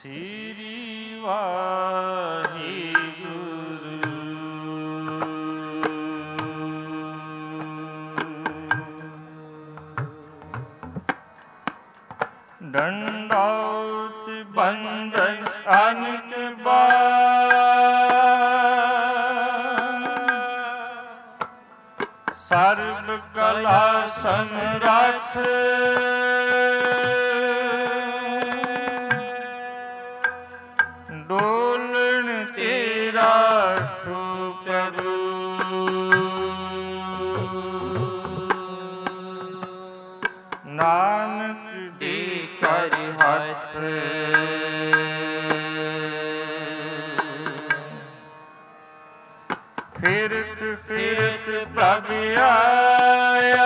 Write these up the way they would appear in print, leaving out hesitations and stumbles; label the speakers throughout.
Speaker 1: ਸ੍ਰੀ ਵਾਹਿਗੁਰੂ। ਡੰਡਾਉਤ ਬੰਧਨ ਅਨਕ ਸਰਬ ਕਲਾ ਸਮਰੱਥ ਡੋਲਣ ਤੇਰਾ ਤੂੰ ਪ੍ਰਭੂ ਨਾਨਕ ਦੇ ਕਰ ਹੱਥ ਫਿਰਤ ਫਿਰਤ ਪ੍ਰਭ ਆਇਆ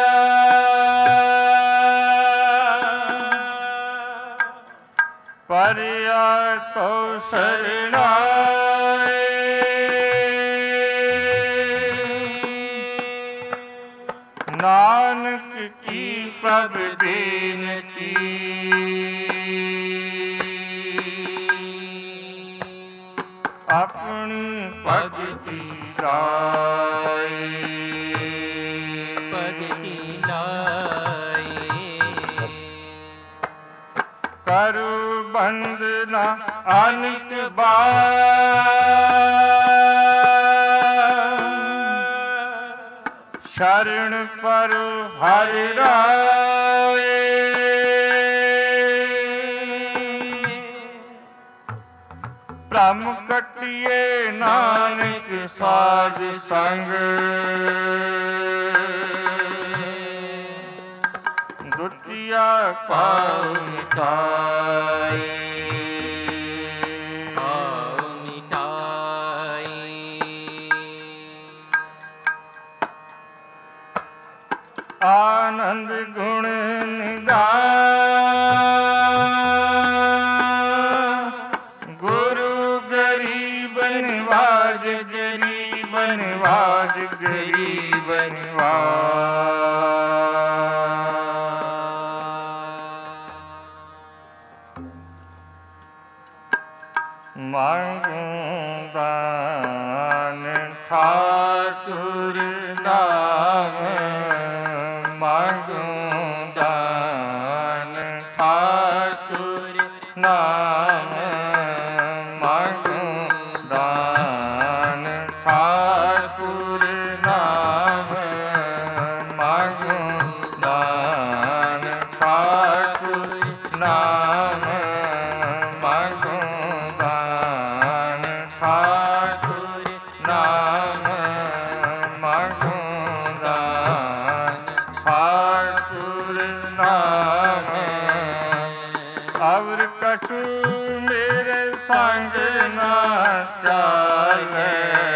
Speaker 1: ਪਰਿਆ ਤੋ ਸਰਣਾਏ ਨਾਨਕ ਕੀ ਪ੍ਰਭ ਬੇਨਤੀ ਆਪਣੀ ਭਗਤੀ ਲਾਏ
Speaker 2: ਭਗਤੀ ਲਾਏ
Speaker 1: ਕਰੁ ਬੰਦਨਾ ਅਨਿਕ ਸ਼ਰਨ ਪਰੁ ਹਰਿ ਰਾਏ ਭ੍ਰਮ ਕਟਿਏ ਨਾਨਕ ਸਾਧ ਸੰਗ ਦੁਤੀਆ ਪਾਉ ਮਿਟਾਏ
Speaker 2: ਪਾਉ ਮਿਟਾਏ
Speaker 1: ਆਨੰਦ ਗੁਣ ਨਿਧਾਨ ਗੁਰੂ ਗਰੀਬ ਨਿਵਾਜ ਗਰੀਬ ਨਿਵਾਜ ਗਰੀਬ ਨਿਵਾਜ ਮੰਗੂ ਦਾਨ ਠਾਕੁਰ ਨਾਮ ਮੰਗੂ ਦਾਨ ਠਾਕੁਰ ਨਾਮ ਮੰਗੂ ਦਾਨ ਠਾਕੁਰ ਨਾਮ ਮੰਗੂ ਦਾਨ ਠਾਕੁਰ ਨਾਮ ਮੰਗੂ ਦਾਨ ਠਾਕੁਰ ਨਾਮ ਮੰਗੂ ਦਾਨ ਠਾਕੁਰ ਨਾਮ ਅਵਰ ਕਛੂ ਮੇਰੇ ਸੰਗ ਨਾ ਚਾਲੇ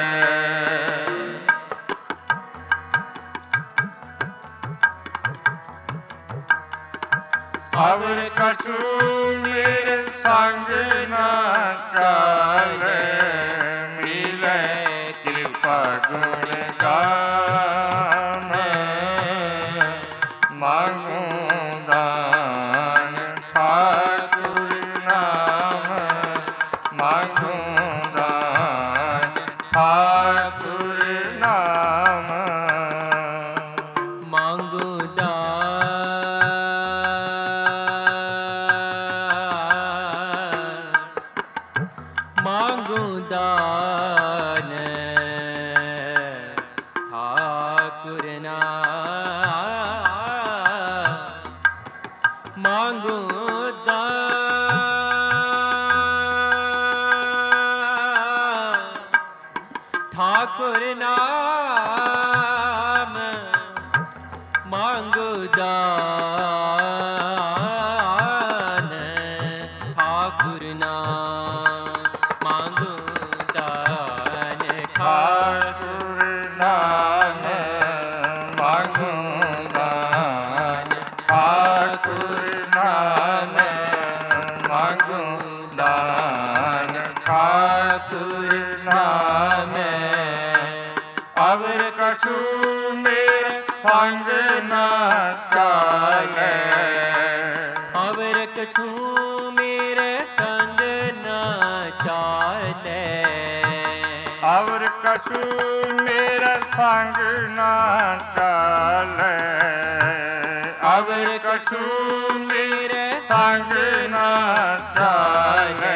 Speaker 1: ਅਵਰ ਕਛੂ ਮੇਰੇ ਸੰਗ ਨਾ ਚਾਲੇ ਮਿਲੇ ਕਿਰਪਾ ਗੁਣ ਗਾਨ ਮੰਗੂ ਦਾਨ ਠਾਕੁਰ ਨਾਮ ਮੰਗੂ ਦਾਨ ਠਾਕੁਰ ਨਾਮ
Speaker 2: ਮੰਗੂ ਮੰਗੂ ਦਾਨ ਠਾਕੁਰ ਨਾਮ ਮੰਗੂ ਦਾਨ ਠਾਕੁਰ ਨਾਮ ਮੰਗੂ ਦਾਨ ਠਾਕੁਰ ਨਾਮ ਮੰਗੂ ਦਾਨ
Speaker 1: ਠਾਕੁਰ ਨਾਮ ਮੰਗੂ ਦਾਨ ਠਾਕੁਰ ਨਾਮ ਮੰਗੂ ਦਾਨ ਠਾਕੁਰ ਨਾਮ ਅਵਰ ਕਛੂ ਮੇਰੇ ਸੰਗ ਨਾ ਚਾਲੇ
Speaker 2: ਅਵਰ ਕਛੂ ਮੇਰੇ ਸੰਗ
Speaker 1: ਕਛੂ ਮੇਰਾ ਸੰਗ ਨਾ ਕਾਲੇ, ਅਵਰ ਕਛੂ ਮੇਰੇ ਸੰਗ ਨਾ ਕਾਲੇ,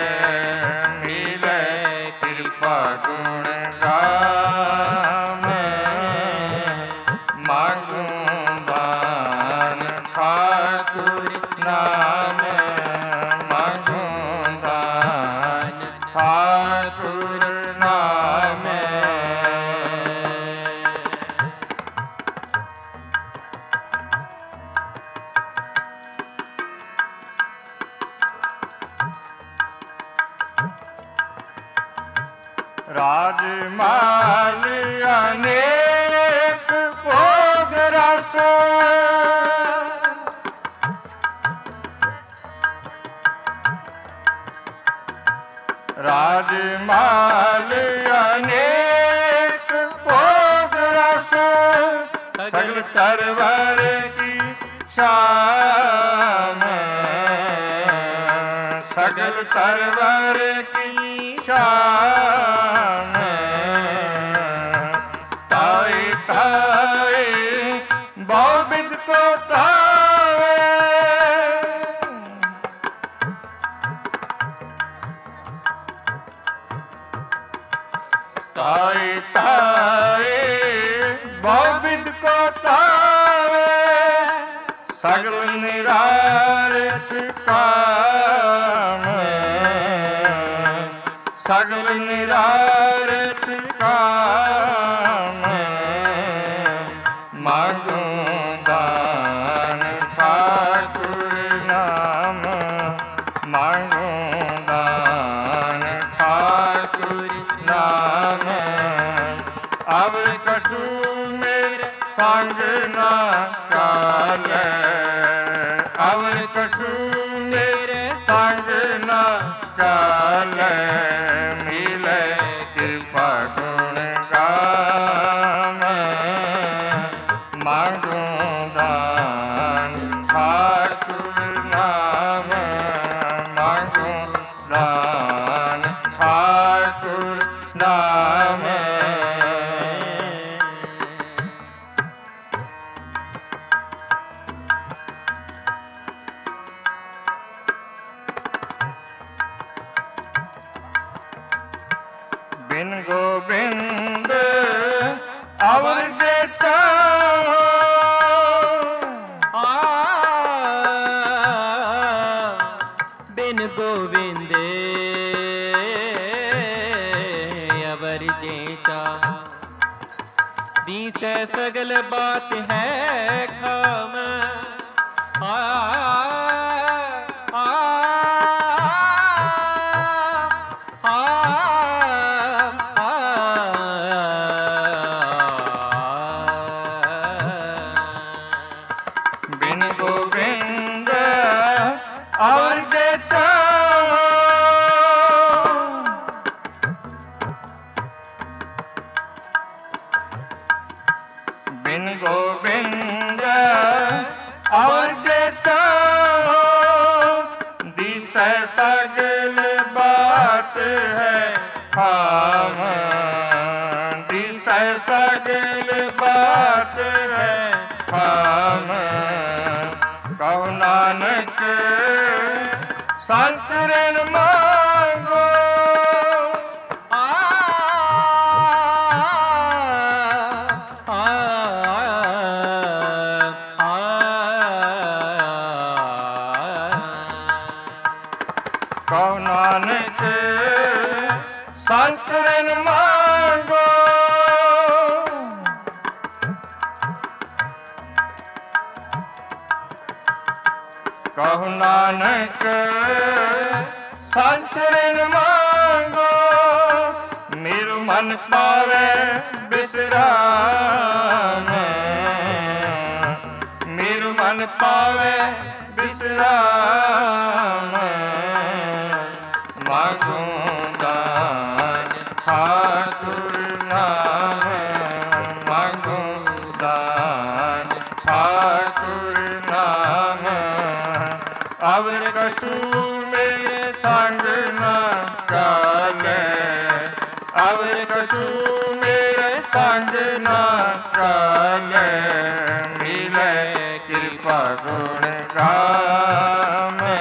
Speaker 1: ਮਿਲੇ ਕਿਰਪਾ ਗੁਣ ਗਾਵੇ, ਮਾਗੂ ਦਾਨ ਠਾਕੁਰ ਨਾਮ, ਮਾਗੂ ਦਾਨ ਠਾਕੁਰ ਨਾਮ। ਰਾਜ ਮਾਲ ਅਨੇਕ ਭੋਗ ਰਸ, ਰਾਜ ਮਾਲ ਅਨੇਕ ਭੋਗ ਰਸ, ਸਗਲ ਤਰਵਰ ਕੀ ਸ਼ਾਨ, ਸਗਲ ਤਰਵਰ ਕੀ ਸ਼ਾਨ, ਤਾਏ ਤਾਏ ਬਹੁ ਬਿਦ ਕੋ ਤਾਵੇ, ਤਾਏ ਤਾਏ ਬਹੁ ਬਿਦ ਕੋ ਤਾਵੇ, ਸਗਲ ਨਿਰਾਰਥ ਕਾਮ, ਸਗਲ ਨਿਰਾਰਥ ਕਾਮ, ਮਾਗੂ ਦਾਨ ਠਾਕੁਰ ਨਾਮ, ਮਾਗੂ ਦਾਨ ਠਾਕੁਰ ਨਾਮ, ਅਵਰ ਕਛੂ ਮੇਰੇ ਸੰਗ ਨਾ ਕਾਲੇ, ਅਵਰ ਕਛੂ ਮੇਰੇ ਸੰਗ ਨਾ ਕਾਲੇ, ਮਿਲੇ ਕਿਰਪਾ ਗੁਣ ਗਾਵੇ, ਮਾਗੂ ਦਾਨ ਠਾਕੁਰ ਨਾਮ, ਮਾਗੂ ਦਾਨ ਠਾਕੁਰ ਨਾਮ। ਬਿਨ ਗੋਬਿੰਦ ਅਵਰ ਬੇਟਾ,
Speaker 2: ਬਿਨ ਗੋਵਿੰਦ ਅਵਰ ਜੇਤਾ, ਦੀਸੈ ਸਗਲ ਬਾਤ ਹੈ ਖਾਮ,
Speaker 1: ਬਿਨ ਗੋਬਿੰਦ ਅਵਰ ਬੇਟਾ, ਬਿਨ ਗੋਬਿੰਦ ਅਵਰ ਬੇਟਾ, ਦਿਸੈ ਸਗਲ ਬਾਤ ਹੈ ਖਾਮ, ਦਿਸੈ ਸਗਲ ਬਾਤ ਹੈ ਖਾਮ, ਕਹੁ ਨਾਨਕ ਸੰਤ ਰਣ ਮੰਗੋ, ਕਹੁ ਨਾਨਕ ਸੰਤ ਰਣ ਮੰਗੋ, ਕਹੁ ਨਾਨਕ ਸੰਤ ਰਣ ਮੰਗੋ, ਮੇਰੂ ਮਨ ਪਾਵੇ ਬਿਸਰਾਮ, ਮੇਰੂ ਮਨ ਪਾਵੇ ਬਿਸਰਾਮ, ਮਾਗੂ ਦਾਨ ਠਾਕੁਰ ਨਾਮ, ਮਾਗੂ ਦਾਨ ਠਾਕੁਰ ਨਾਮ, ਅਵਰ ਕਛੂ ਮੇਰੇ ਸੰਗ ਨਾ ਕਾਲੇ, ਅਵਰ ਕਛੂ ਮੇਰੇ ਸੰਗ ਨਾ ਚਾਲੇ, ਮਿਲੇ ਕਿਰਪਾ ਗੁਣ ਗਾਵੇਂ,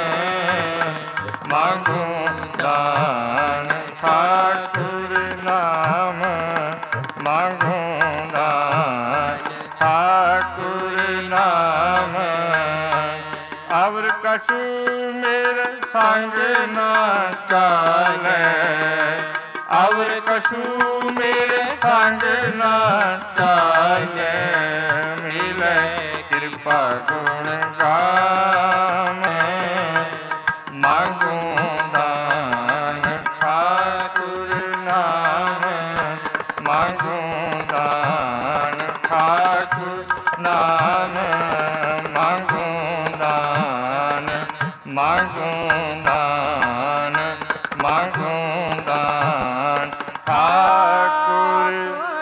Speaker 1: ਮੰਗੂ ਦਾਨ ਠਾਕੁਰ ਨਾਮ, ਮੰਗੂ ਦਾਨ ਠਾਕੁਰ ਨਾਮ। ਅਵਰ ਕਛੂ ਮੇਰੇ ਸੰਗ ਨਾ ਚਾਲੇ, ਅਵਰ ਕਛੂ ਮੇਰੇ ਸੰਗ ਨਾ ਚਾਲੇ, ਮਿਲੇ ਕਿਰਪਾ ਗੁਣ ਗਾਵੇਂ, ਮੰਗੂ ਦਾਨ ਠਾਕੁਰ ਨਾਮ, ਮੰਗੂ ਦਾਨ ਠਾਕੁਰ ਨਾਮ, ਮੰਗੂ ਦਾਨ, ਮੰਗੂ ਦਾਨ, ਮੰਗੂ ਦਾਨ ਠਾਕੁਰ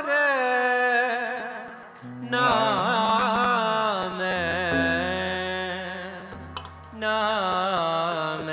Speaker 2: ਨਾਮ, ਨਾਮ।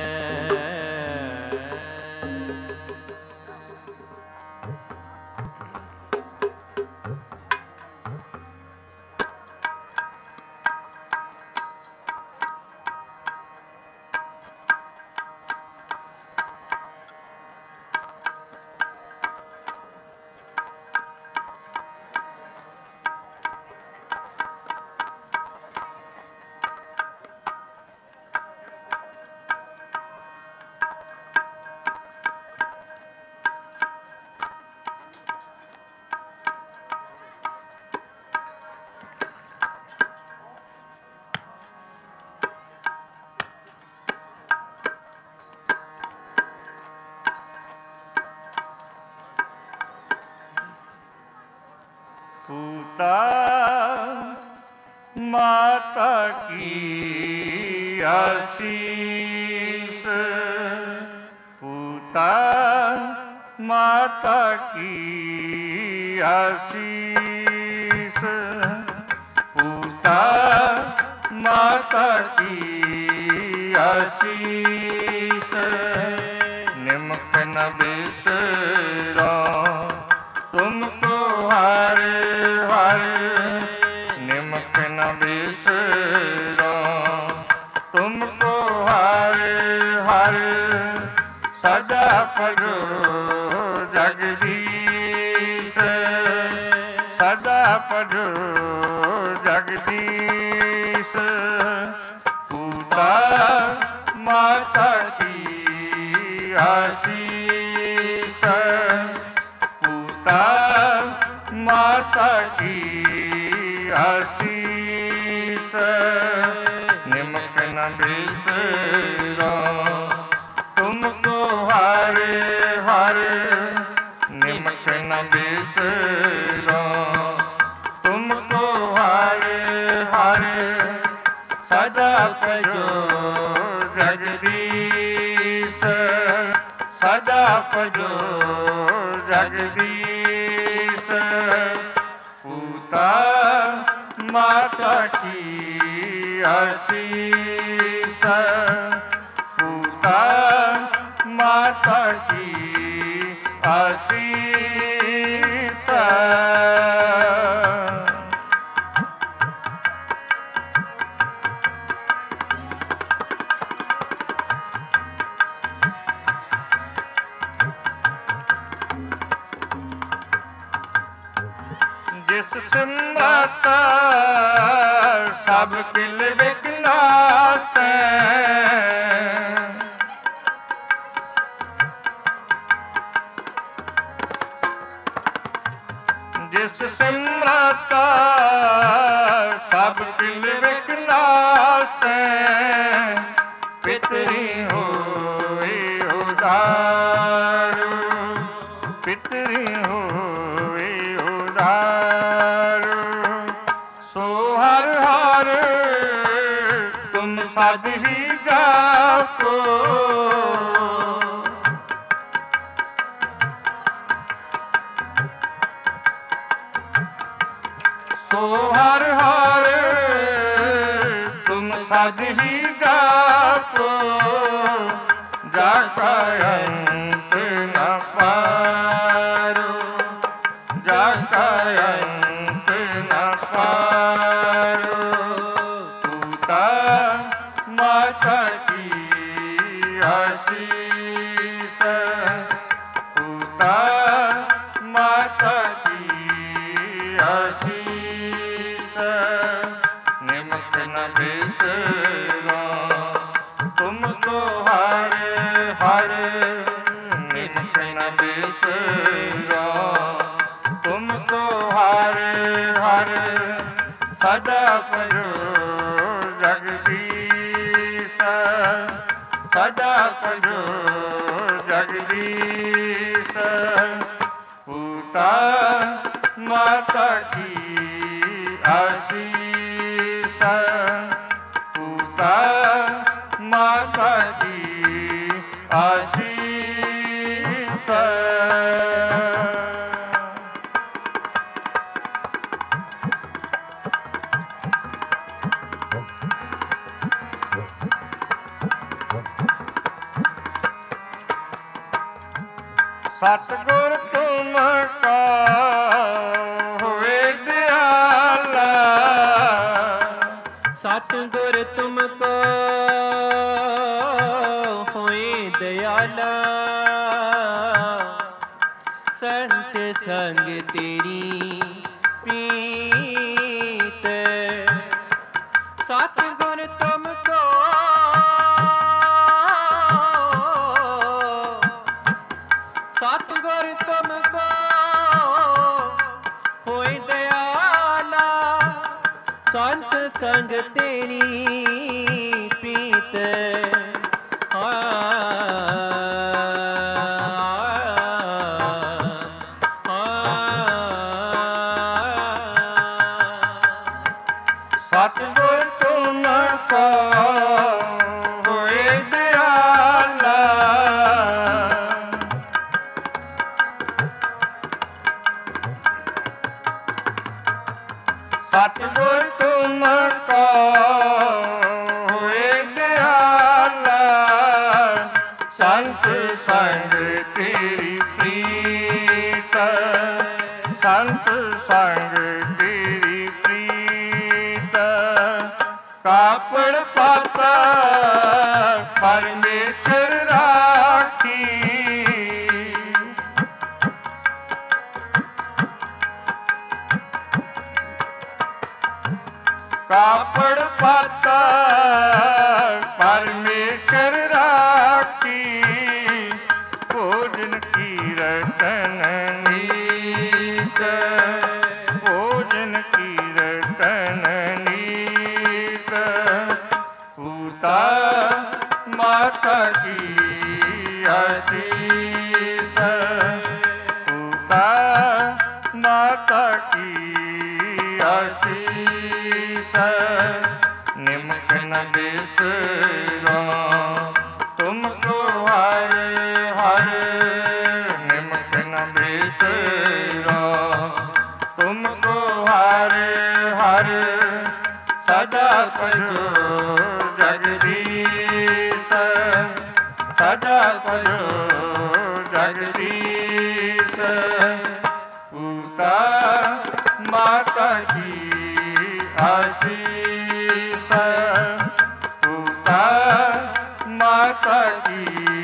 Speaker 1: पूता माता की आशीष, पूता माता की आशीष, पूता माता की आशीष, निमक न बिसरो तुमको हर हर, निमक न बिसरो तुमको हर हर, सदा पढ़ो जगदीश, सदा पढ़ो जगदीश। पूता माता की आशीष, पूता माता की आशीष, निमक न बिसरो तुमको हर हर, निमक न बिसरो तुमको हर हर, सदा पढ़ो जगदीश, सदा पढ़ो जगदीश। पूता माता की आशीष, पूता माता की आशीष। जिस सिमरता सब किल विघ्नासै, जिस सिमरता सब किल विघ्नासै, पितरी होए उदार, पितरी होए उदार। सो हर हर तुम सद ही जाको, सो हर हर तुम सद ही जाको, जाका अंत न पाए, ਆਸੀਸ ਪੂਤਾ ਮਾਤਾ ਕੀ ਆਸੀਸ ਨਿਮਕ ਨ ਬਿਸਰਾ ਤੁਮਕੋ ਹਰ ਹਰ ਨਿਮਕ ਨ ਬਿਸਰਾ ਤੁਮਕੋ ਹਰ ਹਰ ਸਦਾ ਕਰੋ ਜਗਦੀਸ਼ ਸਦਾ ਕਰੋ ਜਗਦੀਸ਼ ਪੂਤਾ ਮਾਤਾ ਕੀ ਆਸੀਸ ਪੂਤਾ ਮਾਤਾ ਕੀ ਆਸੀਸ ਸਤਿਗੁਰ ਤੁਮ ਕਾ ਹੋਵੇ ਦਿਆਲਾ
Speaker 2: ਸਤਿਗੁਰ ਤੁਮ ਕੋ ਹੋਏ ਦਿਆਲਾ ਸੰਤ ਸੰਗ ਤੇਰੀ ਪ੍ਰੀਤ ਸਤਿਗੁਰ ਤੁਮ ਕੋ ਸਤਿਗੁਰ ਤੁਮ ਕੋ ਹੋਏ ਦਿਆਲਾ ਸੰਤ ਸੰਗ ਤੇਰੀ ਪ੍ਰੀਤ
Speaker 1: ਸਤਿਗੁਰ ਤੁਮ ਕੋ ਹੋਏ ਦਿਆਲਾ ਸਤਿਗੁਰ ਤੁਮ ਕੋ ਹੋਏ ਦਿਆਲਾ ਸੰਤ ਸੰਗ ਤੇਰੀ ਪ੍ਰੀਤ ਸੰਤ ਸੰਗ ਤੇਰੀ ਪ੍ਰੀਤ ਕਾਪੜ ਪਾਤਾ ਪਰਮੇਸ਼ਰ ਰਾਖੀ ਕਾਪੜ ਪਾਤਾ ਪਰਮੇਸ਼ਰ ਰਾਖੀ ਭੋਜਨ ਕੀਰਤਨ ਨੀਤ ਭੋਜਨ ਕੀਰਤਨ ਨੀਤ ਪੂਤਾ ਮਾਤਾ ਕੀ ਆਸੀਸ ਪੂਤਾ ਮਾਤਾ ਕੀ ਆਸੀਸ ਨਿਮਕ ਨ ਬਿਸਰਾ ਤੁਮਕੋ ਹਰ ਹਰ ਨਿਮਕ ਨ ਬਿਸਰਾ ਤੁਮਕੋ ਹਰ ਹਰ ਸਦਾ ਕਰੋ ਜਗਦੀਸ਼ ਸਦਾ ਕਰੋ ਜਗਦੀਸ਼ ਪੂਤਾ ਮਾਤਾ ਕੀ ਆਸੀਸ ਪੂਤਾ ਮਾਤਾ ਕੀ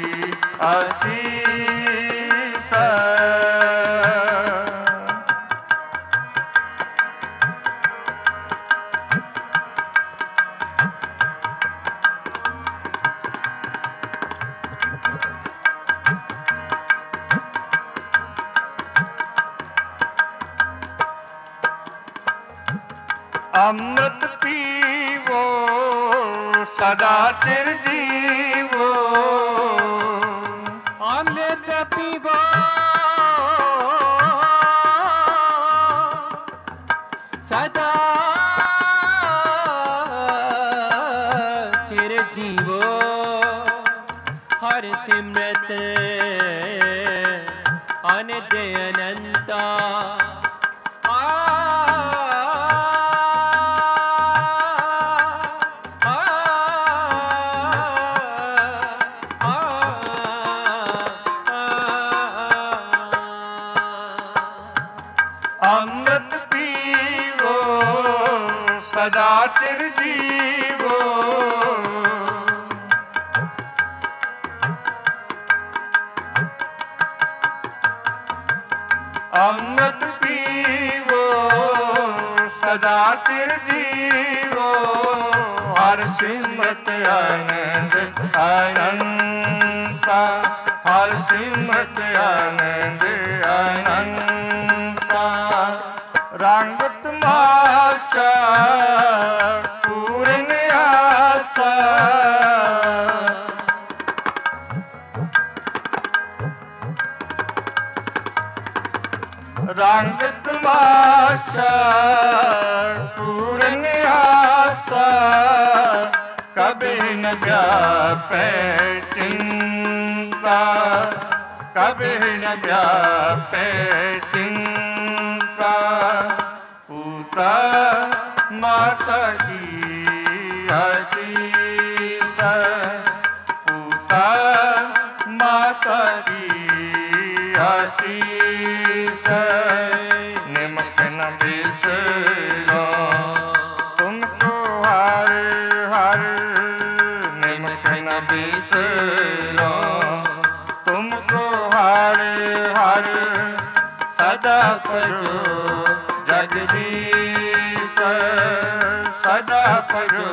Speaker 1: ਆਸੀਸ ਅੰਮ੍ਰਿਤ ਪੀਵੋ ਸਦਾ ਚਿਰ ਜੀਵੋ
Speaker 2: ਅੰਮ੍ਰਿਤ ਪੀਵੋ ਸਦਾ ਚਿਰ ਜੀਵੋ ਹਰ ਸਿਮਰਤ ਅਨੰਦ ਅਨੰਤਾ
Speaker 1: ਅੰਮ੍ਰਿਤ ਪੀਵੋ ਸਦਾ ਚਿਰ ਜੀਵੋ ਅੰਮ੍ਰਿਤ ਪੀਵੋ ਸਦਾ ਚਿਰ ਜੀਵੋ, ਹਰਿ ਸਿਮਰਤ ਆਨੰਦ ਅਨੰਤਾ, ਹਰਿ ਸਿਮਰਤ ਆਨੰਦ ਅਨੰਤਾ। ਰੰਗ ਤਮਾਸ਼ਾ ਪੂਰਨ ਆਸਾ, ਰੰਗ ਤਮਾਸ਼ਾ ਪੂਰਨ ਆਸਾ, ਕਬੀ ਨ ਵਿਆਪੈ ਚਿੰਤਾ, ਕਬੀ ਨ ਵਿਆਪੈ ਚਿੰਤਾ। ਪੂਤਾ ਮਾਤਾ ਕੀ ਅਸੀਸ, ਪੂਤਾ ਮਾਤਾ ਕੀ ਅਸੀਸ। ਨਿਮਕ ਨ ਬਿਸਰੋ ਤੁਮਕੋ ਹਰ ਹਰ, ਨਿਮਕ ਨ ਬਿਸਰੋ ਤੁਮਕੋ ਹਰ ਹਰ। ਸਦਾ ਭਜੋ ਜਗਦੀਸ਼, ਸਦਾ ਭਜੋ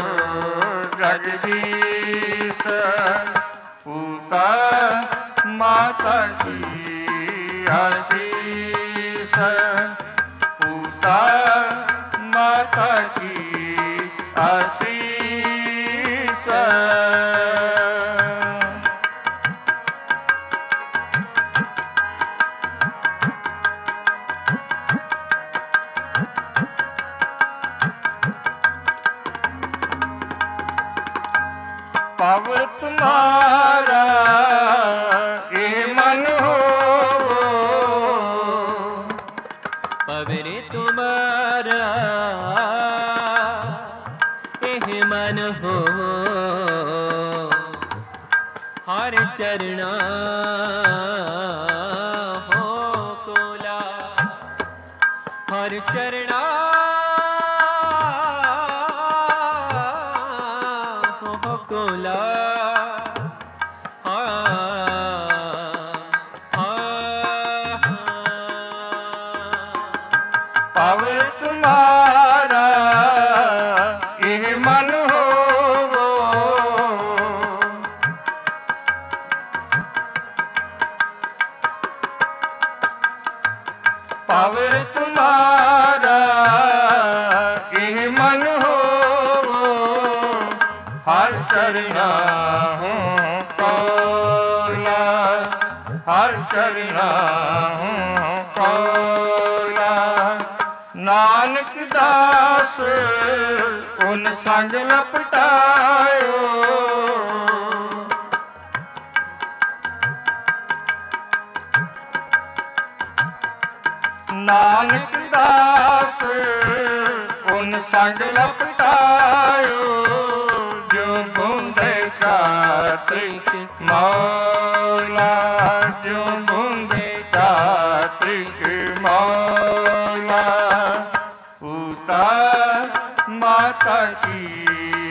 Speaker 1: ਜਗਦੀਸ਼। ਪੂਤਾ ਮਾਤਾ ਕੀ ਅਸੀਸ, ਪੂਤਾ ਮਾਤਾ ਕੀ ਅਸੀਸ। ਪਵ ਤੁਮਾਰਾ ਇਹ ਮਨ ਹੋਵੋ,
Speaker 2: ਪਵਿਰ ਤੁਮਾਰਾ ਇਹ ਮਨ ਹੋ, ਹਰ ਚਰਣਾ ਹੋ ਕੋਲਾ, ਹਰ ਚਰਣਾ ਹੋ ਕੋਲਾ।
Speaker 1: ਪਵ ਤੁਮਾਰਾ ਇਹ ਮਨ ਹੋਵੋ, ਪਵ ਤੁਮਾਰਾ ਇਹ ਮਨ ਹੋਵੋ, ਹਰ ਚਰਨਾ ਹੂੰ ਕੋਲਾ, ਹਰ ਚਰਨਾ ਹੂੰ ਕੋਲਾ। ਨਾਨਕ ਦਾਸ ਉਨ ਸੰਗ ਲਪਟਾਇਓ, ਨਾਨਕ ਦਾਸ ਉਨ ਸੰਗ ਲਪਟਾਇਓ। ਜੋ ਬੁੰਦੇ ਕਾ ਤ੍ਰਿਸ਼ ਮੌਲਾ, ਜੋ ਬੁੰਦੇ ਕਾ ਤ੍ਰਿਸ਼ ਮੌਲਾ। ਪੂਤਾ ਮਾਤਾ ਕੀ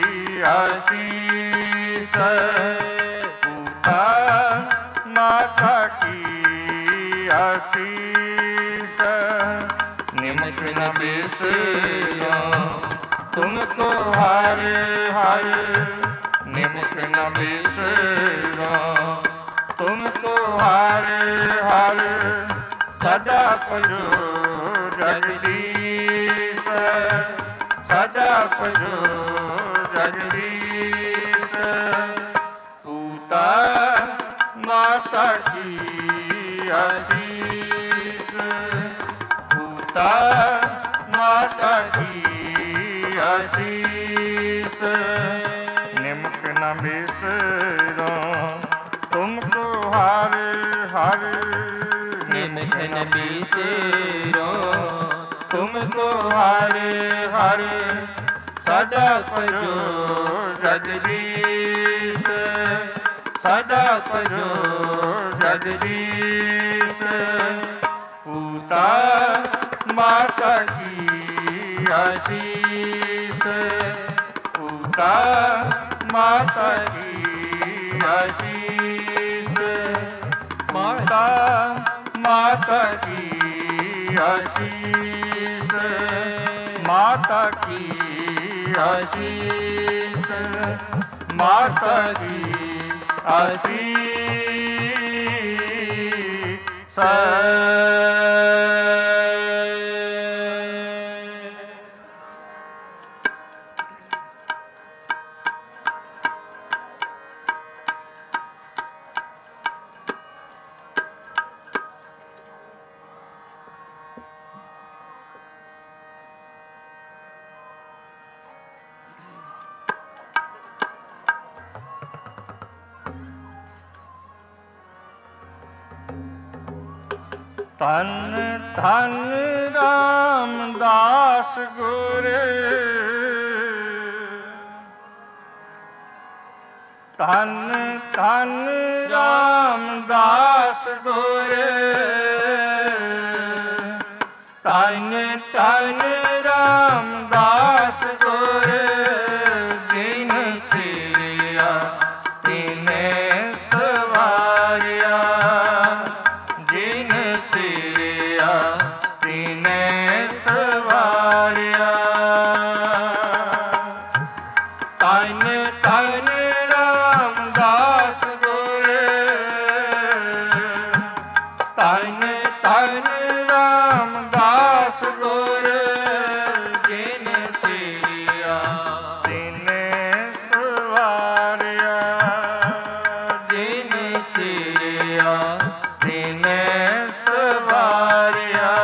Speaker 1: ਅਸੀਸ, ਪੂਤਾ ਮਾਤਾ ਕੀ ਅਸੀਸ। ਨਿਮਕ ਨ ਬਿਸਰੋ ਤੁਮਕੋ ਹਰ ਹਰ, ਨਿਮਕ ਨ ਬਿਸਰੋ ਤੁਮਕੋ ਹਰ ਹਰ। ਸਦਾ ਭਜੋ ਜਗਦੀਸ਼, ਸਦਾ ਭਜੋ ਜਗਦੀਸ਼। ਪੂਤਾ ਮਾਤਾ ਕੀ ਅਸੀਸ, ਪੂਤਾ ਮਾਤਾ ਕੀ ਅਸੀਸ। ਨਿਮਕ ਨ ਬਿਸਰੋ ਤੁਮਕੋ ਹਰ ਹਰ,
Speaker 2: ਨਿਮਕ ਨ ਬਿਸਰੋ
Speaker 1: ਤੁਮਕੋ ਹਰ ਹਰ। ਸਦਾ ਭਜੋ ਜਗਦੀਸ਼, ਸਦਾ ਭਜੋ ਜਗਦੀਸ਼। ਪੂਤਾ ਮਾਤਾ ਕੀ ਅਸੀਸ, ਪੂਤਾ ਮਾਤਾ ਕੀ ਅਸੀਸ। ਮਾਤਾ ਮਾਤਾ ਕੀ ਆਸ਼ੀਸ, ਮਾਤਾ ਕੀ ਆਸ਼ੀਸ, ਮਾਤਾ ਕੀ ਆਸ਼ੀਸ। ਧੰਨ ਧੰਨ ਰਾਮਦਾਸ ਗੁਰ, ਧੰਨ ਧੰਨ ਰਾਮਦਾਸ ਗੁਰ, ਧੰਨ ਧੰਨ ਰਾਮਦਾਸ ਗੁਰ, ਜਿਨ ਸਿਰਿਆ ਤਿਨੈ ਸਵਾਰਿਆ, ਜਿਨ ਸਿਰਿਆ ਤਿਨੈ ਸਵਾਰਿਆ। ਧੰਨ ਧੰਨ ਰਾਮਦਾਸ ਗੁਰ, ਧੰਨ ਧੰਨ ਰਾਮਦਾਸ ਗੁਰ, ਜਿਨ ਸਿਰਿਆ ਤਿਨੈ ਸਵਾਰਿਆ, ਜਿਨ ਸਿਰਿਆ ਤਿਨੈ ਸਵਾਰਿਆ।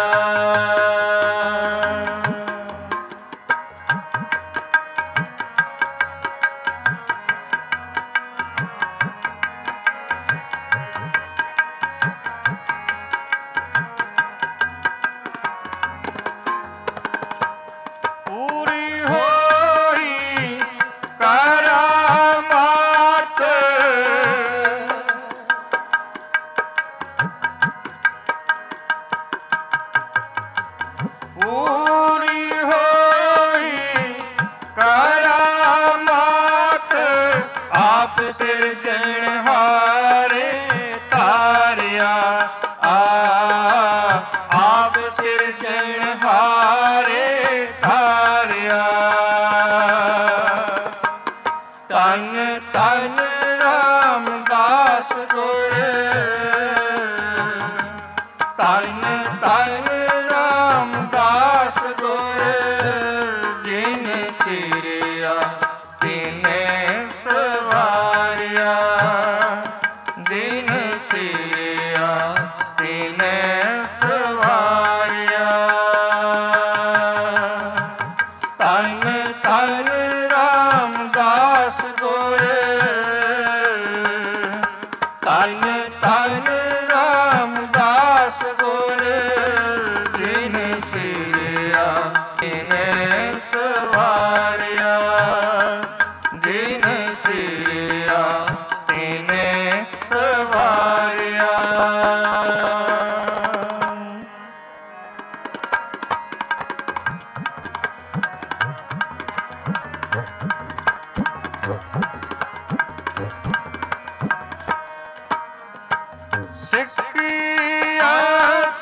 Speaker 1: ਪੂਰੀ ਹੋਈ ਕਰਾਮਾਤ, ਪੂਰੀ ਹੋਈ ਕਰਾਮਾਤ, ਆਪ ਸਿਰਜਣਹਾਰੇ ਤਾਰਿਆ, ਆਪ ਸਿਰਜਣਹਾਰੇ ਤਾਰਿਆ। ਧੰਨ ਧੰਨ ਰਾਮਦਾਸ ਗੁਰ, ਧੰਨ ਧੰਨ ਰਾਮਦਾਸ ਗੁਰ, ਜਿਨ ਸਿਰਿਆ ਤਿਨੈ ਸਵਾਰਿਆ, ਜਿਨ ਸਿਰਿਆ ਤਿਨੈ ਸਵਾਰਿਆ। ਧੰਨ ਧੰਨ ਰਾਮਦਾਸ ਗੁਰ, ਧੰਨ ਧੰਨ ਰਾਮਦਾਸ ਗੁਰ, ਜਿਨ ਸਿਰਿਆ ਤਿਨੈ ਸਵਾਰਿਆ, ਜਿਨ ਸਿਰਿਆ ਤਿਨੈ ਸਵਾਰਿਆ। ਸਿੱਖਿਆਤ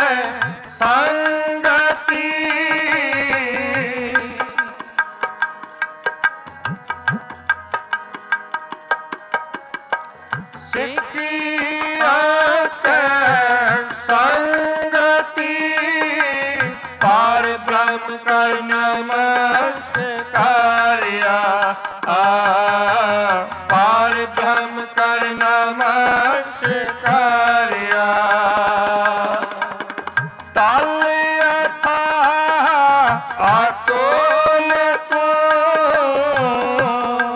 Speaker 1: ਸੰਗਤੀ, ਸਿੱਖਿਆਤ ਸੰਗਤੀ, ਪਾਰ ਬ੍ਰਹਮ ਕਰ ਨਮਸਕਾਰਿਆ, ਪਾਰ ਬ੍ਰਹਮ ਕਰ ਨਮਸਕਾਰਿਆ। ਤਲ ਅਥਾਹ ਅਤੁਲ ਤੂੰ,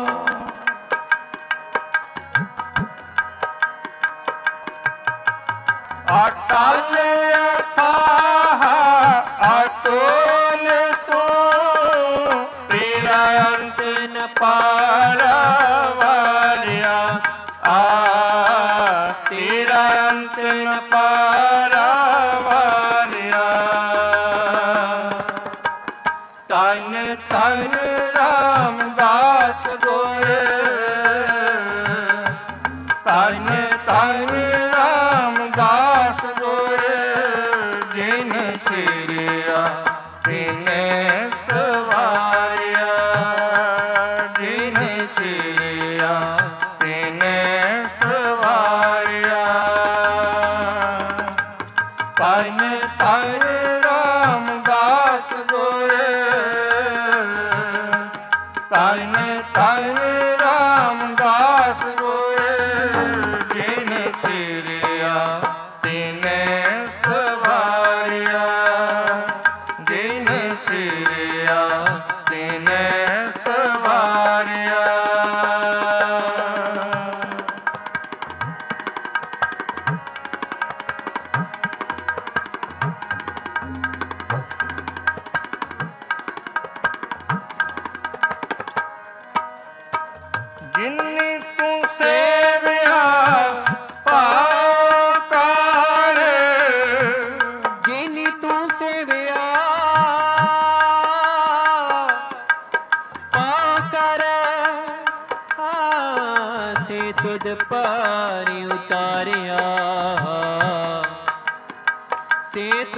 Speaker 1: ਅਟਲ ਅਥਾਹ ਅਤੁਲ ਤੂੰ, ਤੇਰਾ ਅੰਤ ਨ ਪਾਰਾਵਾਰਿਆ, ਤੇਰਾ ਅੰਤ ਨ ਪਾਰਾਵਾਰਿਆ। ਧੰਨ ਧੰਨ ਰਾਮਦਾਸ ਗੁਰ, ਧੰਨ ਧੰਨ ਰਾਮਦਾਸ ਗੁਰ, ਜਿਨ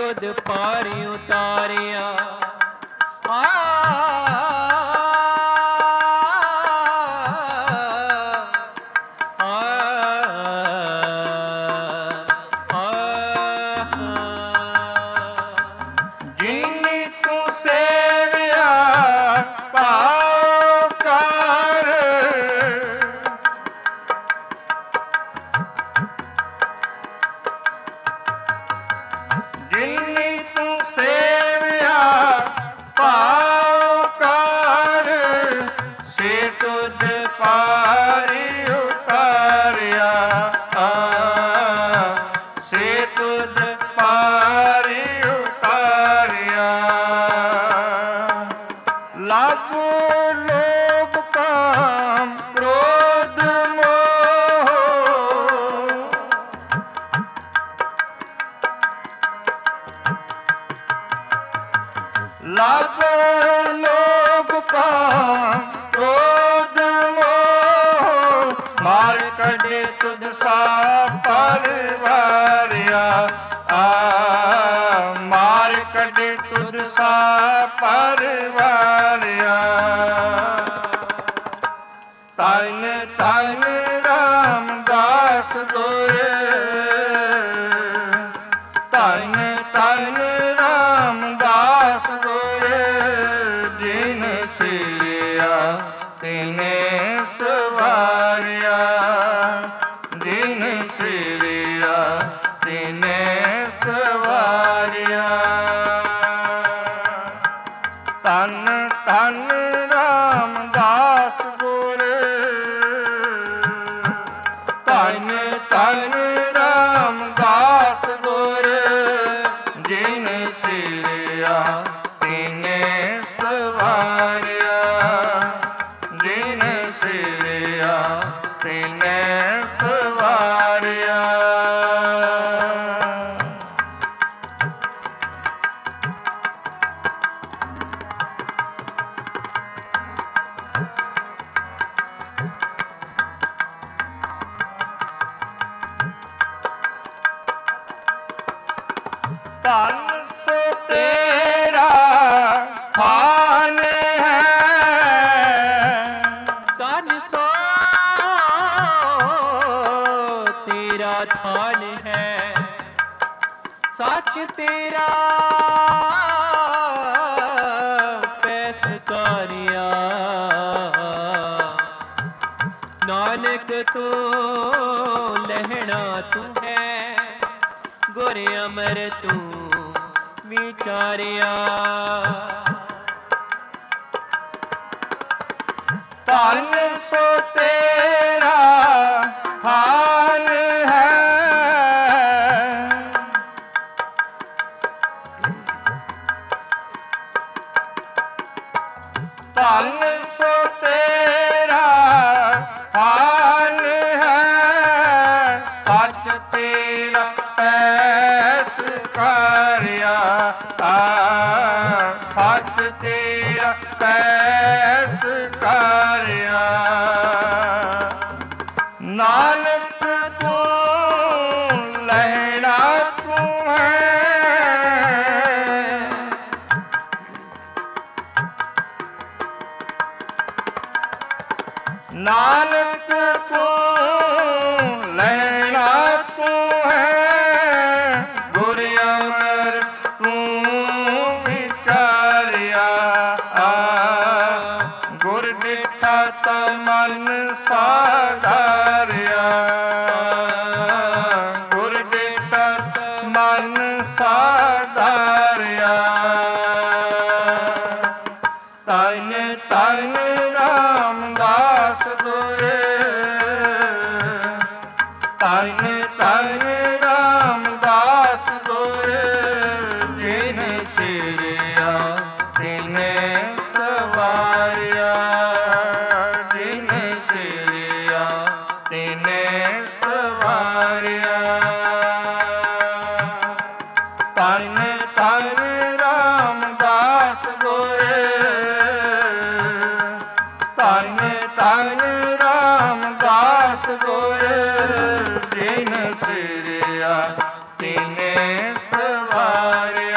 Speaker 2: ਤੁਧ ਪਾਰੀ ਉਤਾਰਿਆ।
Speaker 1: ਜਿਨੀ ਤੂੰ ਸੇਵਿਆ ਪਾਉ ਕਰ, ਜਿਨੀ ਤੂੰ ਸੇਵਿਆ ਪਾਉ ਕਰ, ਸੇ ਤੁਧ ਪਾਰੀ ਉਤਾਰਿਆ। ਸੇ ਤੁਧ ਪਾਰੀ ਉਤਾਰਿਆ। ਲਭ ਲੋਭ ਕਾਮ ਕ੍ਰੋਧ ਮੋਹ, ਲਭ ਲੋਭ ਕਾਮ ਕ੍ਰੋਧ ਮੋਹ, ਮਾਰ ਕੱਢੇ ਤੁਧ ਸਾ ਪਰਵਾਰਿਆ। ਮਾਰ ਕੱਢੇ ਤੁਧ ਸਾ ਪਰਵਾਰਿਆ। ਧੰਨ ਧੰਨ ਰਾਮਦਾਸ ਗੁਰ, ਧੰਨ ਧੰਨ ਰਾਮਦਾਸ ਗੁਰ, ਜਿਨ ਸਿਰਿਆ ਤਿਨੇ ਸਵਾਰਿਆ। ਜਿਨ ਸਿਰਿਆ ਤਿਨੇ ਸਵਾਰਿਆ। ਧੰਨ ਧੰਨ ਰਾਮਦਾਸ ਗੁਰ, ਧੰਨ ਧੰਨ ਰਾਮਦਾਸ ਗੁਰ, ਜਿਨ ਸਿਰਿਆ ਤਿਨੇ ਸਵਾਰਿਆ। ਜਿਨ ਸਿਰਿਆ ਤਿਨੇ ਸਵਾਰਿਆ। ਧੰਨ ਸੋ ਤੇਰਾ ਥਾਨ ਹੈ,
Speaker 2: ਧੰਨ ਸੋ ਤੇਰਾ ਥਾਨ ਹੈ। ਸੱਚ ਤੇਰਾ ਪੈਸਕਾਰਿਆ। ਨਾਨਕ ਤੂੰ ਲਹਿਣਾ ਤੂੰ ਹੈ, ਗੁਰ ਅਮਰ ਤੂੰ ਵਿਚਾਰਿਆ।
Speaker 1: ਧੰਨ ਸੋ ਤੇਰਾ ਥਾਨ ਹੈ। ਧੰਨ ਸੋ ਤੇਰਾ ਥਾਨ ਹੈ। ਸੱਚ ਤੇਰਾ ਪੈਸ ਕਰਿਆ। ਸੱਚ ਤੇਰਾ ਪੈਸ ਕਰਿਆ। ਨਾਨਕ ਤੂੰ ਲਹਿਣਾ ਤੂੰ ਹੈ। ਨਾਨਕ ਤੂੰ ਲਹਿਣਾ ਤੂੰ ਹੈ। ਗੁਰ ਅਮਰ ਤੂੰ ਵਿਚਾਰਿਆ। ਗੁਰ ਡਿਠਾ ਤਾ ਮਨ ਸਾਧਾਰਿਆ। ਗੁਰ ਡਿਠਾ ਮਨ ਸਾਧਾਰਿਆ। ਧੰਨ ਧੰਨ ਰਾਮਦਾਸ ਗੁਰ। ਧੰਨ ਧੰਨ ਰਾਮਦਾਸ ਗੁਰ। ਜਿਨ ਸਿਰਿਆ ਤਿਨੇ ਸਵਾਰਿਆ। ਜਿਨ ਸਿਰਿਆ ਤਿਨੇ ਸਵਾਰਿਆ। ਧੰਨ ਧੰਨ ਰਾਮਦਾਸ ਗੁਰ। ਧੰਨ ਧੰਨ ਰਾਮਦਾਸ ਗੁਰ। ਜਿਨ ਸਿਰਿਆ ਤਿਨੇ ਸਵਾਰਿਆ।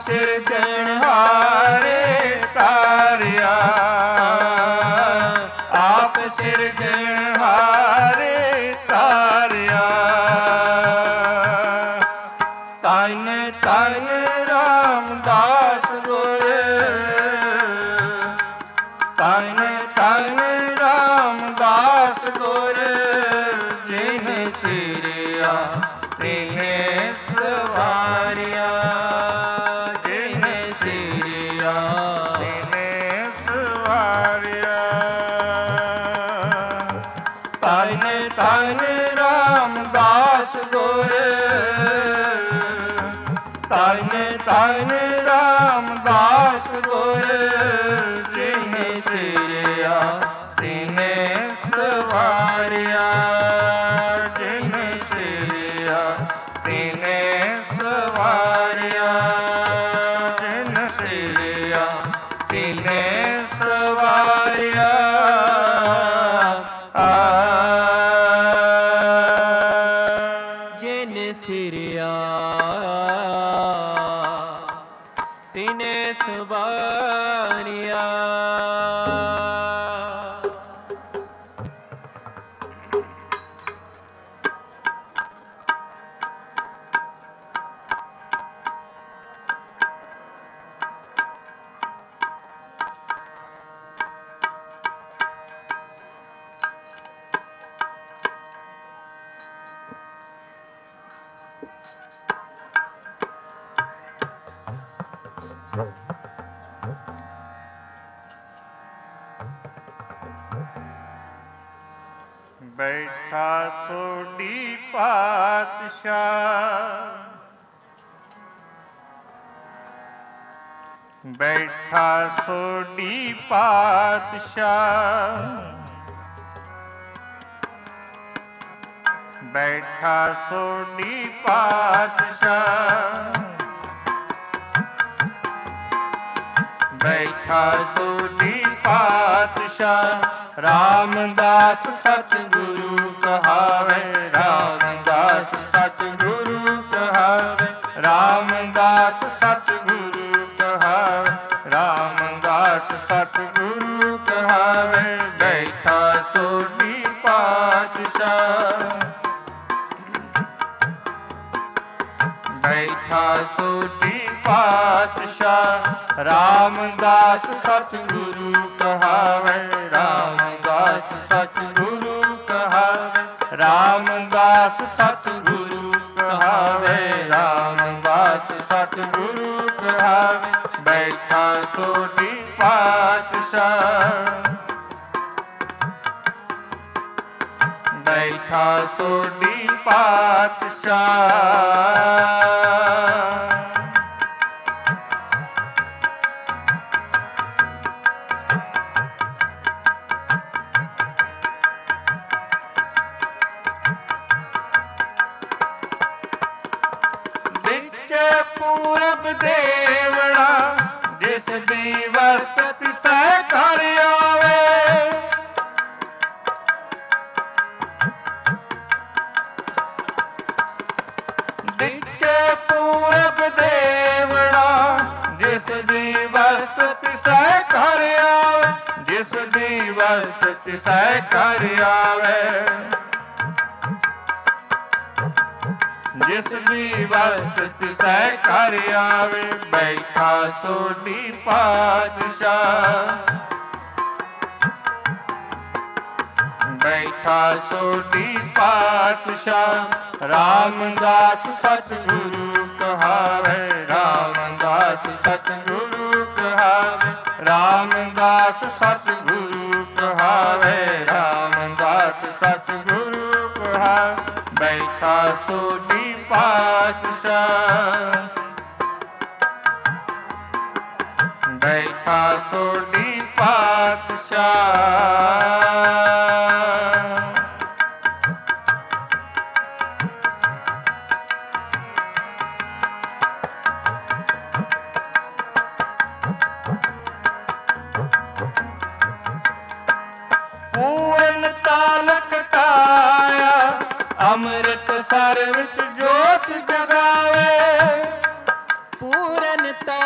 Speaker 1: ਸਿਰਜਣਹਾਰੇ ਤਾਰਿਆ, ਆਪ ਸਿਰਜਣਹਾਰੇ ਤਾਰਿਆ। ਧੰਨ ਧੰਨ ਰਾਮਦਾਸ ਗੁਰ, ਧੰਨ ਧੰਨ ਰਾਮਦਾਸ ਗੁਰ, ਜਿਨ ਸਿਰਿਆ ਤਿਨੈ ਸਵਾਰਿਆ, ਜਿਨ ਸਿਰਿਆ ਤਿਨੈ ਸਵਾਰਿਆ। ਧੰਨ ਧੰਨ ਰਾਮਦਾਸ ਗੁਰ, ਧੰਨ ਧੰਨ ਰਾਮਦਾਸ ਗੁਰ, ਜਿਨ ਸਿਰਿਆ ਤਿਨੈ ਸਵਾਰਿਆ, ਜਿਨ ਸਿਰਿਆ ਤਿਨੈ ਸਵਾਰਿਆ, ਜਿਨ ਸਿਰਿਆ ਤਿਨੈ ਸਵਾਰਿਆ।
Speaker 2: ਜਿਨ ਸਿਰਿਆ ਤਿਨੈ ਸਵਾਰਿਆ।
Speaker 1: ਬੈਠਾ ਸੋਢੀ ਪਾਤਸ਼ਾਹ, ਬੈਠਾ ਸੋਢੀ ਪਾਤਸ਼ਾਹ, ਬੈਠਾ ਸੋਢੀ ਪਾਤਸ਼ਾਹ, ਬੈਠਾ ਸੋਢੀ ਪਾਤਸ਼ਾਹ। ਰਾਮਦਾਸ ਸਤਿਗੁਰੂ ਕਹਾਵੇ, ਰਾਮਦਾਸ ਸਤਿਗੁਰੂ ਕਹਾਵੇ, ਰਾਮਦਾਸ ਸਤਿਗੁਰੂ ਕਹਾਵੇ, ਰਾਮਦਾਸ ਸਤਿਗੁਰੂ ਕਹਾਵੇ। ਬੈਠਾ ਸੋਢੀ ਪਾਤਸ਼ਾਹ, ਬੈਠਾ ਸੋਢੀ ਪਾਤਸ਼ਾਹ। ਰਾਮਦਾਸ ਸਤਿਗੁਰੂ ਕਹਾਵੇ, ਰਾਮਦਾਸ ਸਤਿਗੁਰੂ ਕਹਾਵੇ, ਰਾਮਦਾਸ ਸਤਿਗੁਰੂ ਕਹਾਵੇ, ਰਾਮਦਾਸ ਸਤਿਗੁਰੂ ਕਹਾਵੇ। ਬੈਠਾ ਸੋਢੀ ਪਾਤਸ਼ਾਹ, ਬੈਠਾ ਸੋਢੀ ਪਾਤਸ਼ਾਹ। ਪੂਰਬ ਦੇਵੜਾ, ਜਿਸ ਦੀ ਵਸਤ ਤਿਸੈ ਘਰ ਆਵੇ। ਵਿੱਚੇ ਪੂਰਬ ਦੇਵੜਾ, ਜਿਸ ਦੀ ਵਸਤ ਤਿਸੈ ਘਰ ਆਵੇ, ਜਿਸ ਦੀ ਵਸਤ ਤਿਸੈ ਘਰ ਆਵੇ, ਜਿਸ ਦੀ ਵਸਤ ਤਿਸੈ ਘਰ ਆਵੇ। ਬੈਠਾ ਸੋਢੀ ਪਾਤਸ਼ਾਹ, ਬੈਠਾ ਸੋਢੀ ਪਾਤਸ਼ਾਹ। ਰਾਮਦਾਸ ਸਤਿਗੁਰੂ ਕਹਾਵੇ, ਰਾਮਦਾਸ ਸਤਿਗੁਰੂ ਕਹਾਵੇ, ਰਾਮਦਾਸ ਸਤਿਗੁਰੂ ਕਹਾਵੇ, ਰਾਮਦਾਸ ਸਤਿਗੁਰੂ ਕਹਾਵੇ। ਬੈਠਾ ਸੋਢੀ ਪਾਤਸ਼ਾਹ, ਬੈਠਾ ਸੋਢੀ ਪਾਤਸ਼ਾਹ। ਪੂਰਨ ਤਾਲਕ ਟਾਇਆ, ਅੰਮ੍ਰਿਤਸਰ ਵਿੱਚ ਜੋਤ ਜਗਾਵੇ।
Speaker 2: ਪੂਰਨ ਤਾਲਕ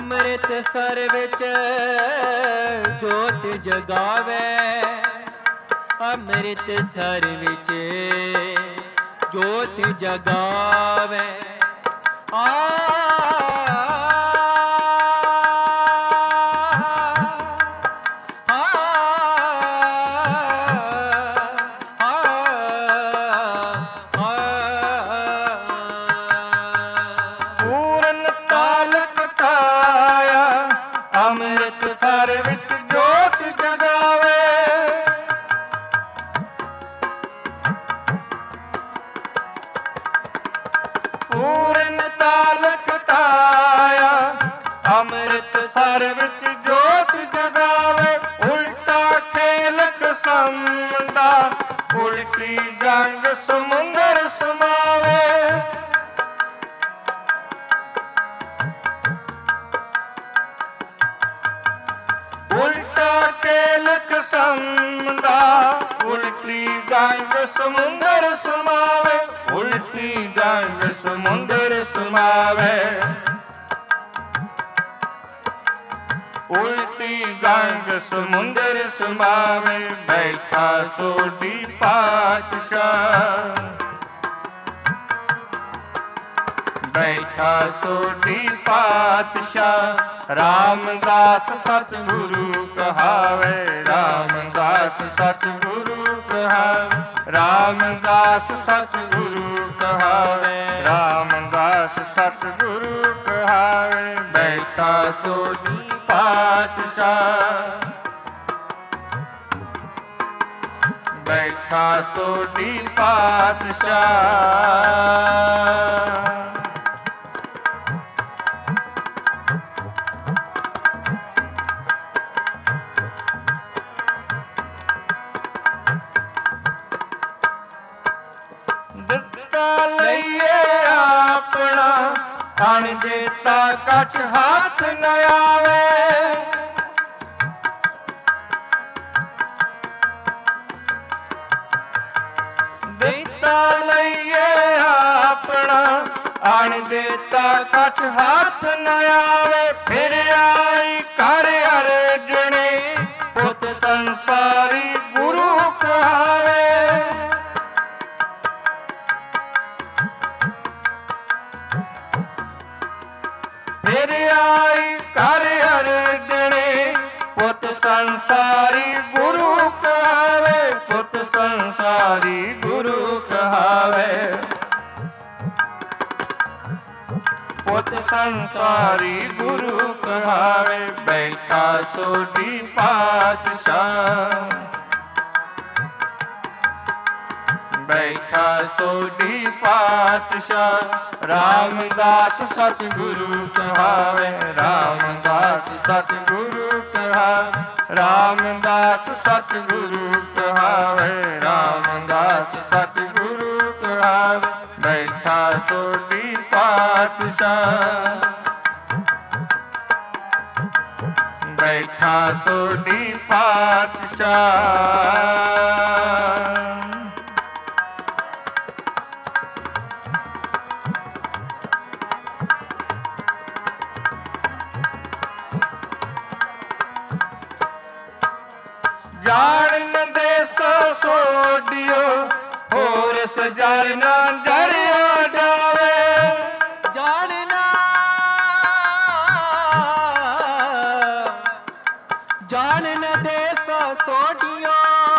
Speaker 2: ਅੰਮ੍ਰਿਤਸਰ ਵਿੱਚ ਜੋਤ ਜਗਾਵੇ, ਅੰਮ੍ਰਿਤਸਰ ਵਿੱਚ ਜੋਤ ਜਗਾਵੇ।
Speaker 1: ਪੂਰਨ ਤਾਲਕ ਤਾਇਆ ਅੰਮ੍ਰਿਤਸਰ ਵਿੱਚ ਜੋਤ ਜਗਾਵੇ। ਪੂਰਨ ਤਾਲਕ ਤਾਇਆ ਅੰਮ੍ਰਿਤਸਰ ਵਿੱਚ ਜੋਤ ਜਗਾਵੇ। ਉਲਟਾ ਖੇਲ ਕਸਮ ਦਾ ਉਲਟੀ ਜੰਗ ਸਮੁੰਦਰ ਸਮਾਵੇ। ਉਲਟਾ ਖੇਲ ਕਸਮ ਦਾ ਉਲਟੀ ਜੰਗ ਸਮੁੰਦਰ ਸਮਾਵੇ। ਉਲਟੀ ਜੰਗ ਸਮੁੰਦਰ ਸਮਾਵੇ। ਉਲਟੀ ਜੰਗ ਸਮੁੰਦਰ ਸਮਾਵੇ। ਬੈਠਾ ਸੋਢੀ ਪਾਤਸ਼ਾਹ, ਬੈਠਾ ਸੋਢੀ ਪਾਤਸ਼ਾਹ। ਰਾਮਦਾਸ ਸਤਿਗੁਰੂ ਕਹਾਵੇ, ਰਾਮਦਾਸ ਸਤਿਗੁਰੂ ਕਹਾਵੇ। ਰਾਮਦਾਸ ਸਤਿਗੁਰੂ ਕਹਾਵੇ, ਰਾਮਦਾਸ ਸਤਿਗੁਰੂ ਕਹਾਵੇ। ਬੈਠਾ ਸੋਢੀ ਪਾਤਸ਼ਾਹ, ਬੈਠਾ ਸੋਢੀ ਪਾਤਸ਼ਾਹ। ਦਿੱਤਾ ਲਈਏ ਆਪਣਾ ਅਣ ਦੇਤਾ ਕਛ ਹੱਥ ਨ ਆਵੇ। ਦਿੱਤਾ ਲਈਏ ਆਪਣਾ ਅਣ ਦੇਤਾ ਕਛ ਹੱਥ ਨ ਆਵੇ। ਫਿਰ ਆਈ ਕਰ ਅਰਜਣੇ ਪੁੱਤ ਸੰਸਾਰੀ ਗੁਰੂ ਕਹਾਵੇ। ਫਿਰ ਆਈ ਕਰ ਅਰਜਣੇ ਪੁੱਤ ਸੰਸਾਰੀ ਗੁਰੂ ਕਹਾਵੇ। ਪੁੱਤ ਸੰਸਾਰੀ ਗੁਰੂ ਕਹਾਵੇ। ਪੁੱਤ ਸੰਸਾਰੀ ਗੁਰੂ ਕਹਾਵੇ। ਬੈਠਾ ਸੋਢੀ ਪਾਤਸ਼ਾਹ, ਬੈਠਾ ਸੋਢੀ ਪਾਤਸ਼ਾਹ। ਰਾਮਦਾਸ ਸਤਿਗੁਰੂ ਕਹਾਵੇ, ਰਾਮਦਾਸ ਸਤਿਗੁਰੂ ਕਹਾਵੇ। ਰਾਮਦਾਸ ਸਤਿਗੁਰੂ ਕਹਾਵੇ, ਰਾਮਦਾਸ ਸਤਿਗੁਰੂ ਕਹਾਵੇ। ਬੈਠਾ ਸੋਢੀ ਪਾਤਸ਼ਾਹ, ਬੈਠਾ ਸੋਢੀ ਪਾਤਸ਼ਾਹ। ਜਾਣ ਦੇਸੋ ਸੋਢਿਓ ਹੋਰ ਸਜਰ ਨਾ ਜਰਿਆ ਜਾਵੇ।
Speaker 2: ਜਾਣਨਾ ਜਾਣਨ ਦੇ ਸੋਢਿਓ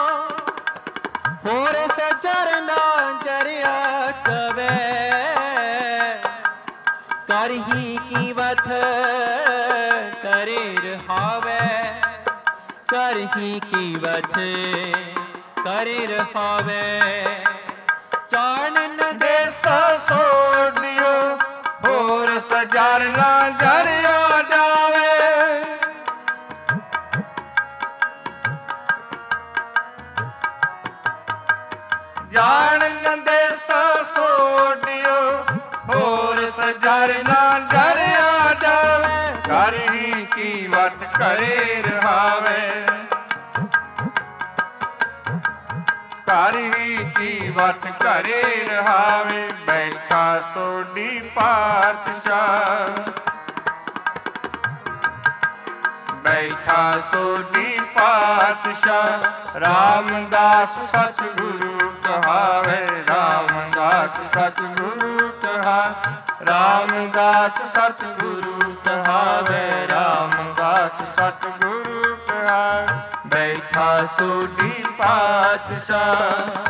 Speaker 2: ਹੋਰ ਸਜਰ ਨਾ ਜਰਿਆ ਜਾਵੇ। ਕਰਹੀ ਕੀਵਤ ਕਰੇ ਰਹਾਵੇ, ਕਰਹੀ ਕੀਵਤ ਕਰੇ ਰਹਾਵੇ। ਜਾਣਨ
Speaker 1: ਦੇ ਸੋਢਿਓ ਹੋਰ ਸਜਰ ਨਾ ਜਰਿਆ ਜਾਵੇ। ਜਾਣਨ ਦੇ ਸੋਢਿਓ ਹੋਰ ਸਜਰ ਨਾ ਜਰਿਆ ਜਾਵੇ। ਕਰਹੀ ਕੀਵਤ ਕਰੇ ਰਹਾਵੇ, ਘਰ ਹੀ ਕੀਵਤ ਘਰੇ ਰਹਾਵੇ। ਬੈਠਾ ਸੋਢੀ ਪਾਤਸ਼ਾਹ, ਬੈਠਾ ਸੋਢੀ ਪਾਤਸ਼ਾਹ। ਰਾਮਦਾਸ ਸਤਿਗੁਰੂ ਕਹਾਵੇ, ਰਾਮਦਾਸ ਸਤਿਗੁਰੂ ਕਹਾਵੇ, ਰਾਮਦਾਸ ਸਤਿਗੁਰੂ ਕਹਾਵੇ, ਰਾਮਦਾਸ ਸਤਿਗੁਰੂ ਕਹਾਵੇ। ਬੈਠਾ ਸੋਢੀ ਪਾਤਸ਼ਾਹ,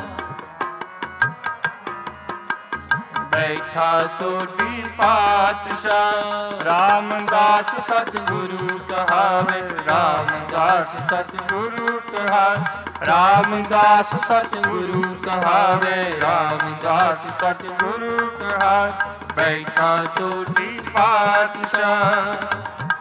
Speaker 1: ਬੈਠਾ ਸੋਢੀ ਪਾਤਸ਼ਾਹ। ਰਾਮਦਾਸ ਸਤਿਗੁਰੂ ਕਹਾਵੇ, ਰਾਮਦਾਸ ਸਤਿਗੁਰੂ ਕਹਾਵੇ, ਰਾਮਦਾਸ ਸਤਿਗੁਰੂ ਕਹਾਵੇ, ਰਾਮਦਾਸ ਸਤਿਗੁਰੂ ਕਹਾਵੇ। ਬੈਠਾ ਸੋਢੀ ਪਾਤਸ਼ਾਹ,